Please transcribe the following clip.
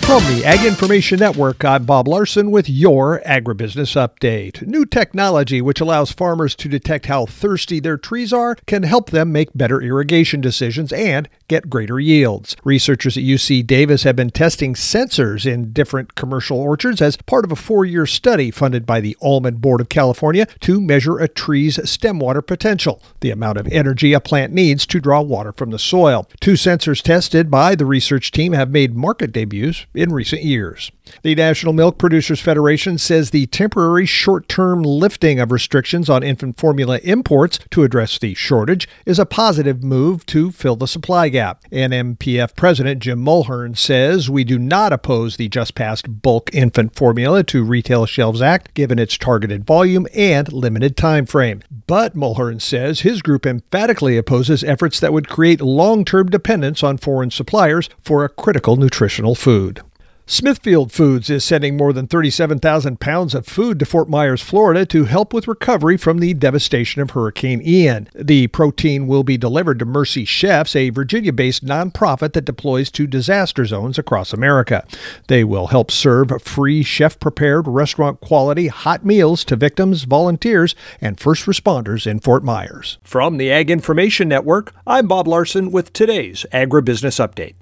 From the Ag Information Network, I'm Bob Larson with your Agribusiness Update. New technology which allows farmers to detect how thirsty their trees are can help them make better irrigation decisions and get greater yields. Researchers at UC Davis have been testing sensors in different commercial orchards as part of a 4-year study funded by the Almond Board of California to measure a tree's stem water potential, the amount of energy a plant needs to draw water from the soil. 2 sensors tested by the research team have made market debuts in recent years. The National Milk Producers Federation says the temporary short-term lifting of restrictions on infant formula imports to address the shortage is a positive move to fill the supply gap. NMPF President Jim Mulhern says we do not oppose the just-passed Bulk Infant Formula to Retail Shelves Act, given its targeted volume and limited time frame. But Mulhern says his group emphatically opposes efforts that would create long-term dependence on foreign suppliers for a critical nutritional food. Smithfield Foods is sending more than 37,000 pounds of food to Fort Myers, Florida to help with recovery from the devastation of Hurricane Ian. The protein will be delivered to Mercy Chefs, a Virginia-based nonprofit that deploys to disaster zones across America. They will help serve free chef-prepared, restaurant-quality hot meals to victims, volunteers, and first responders in Fort Myers. From the Ag Information Network, I'm Bob Larson with today's Agribusiness Update.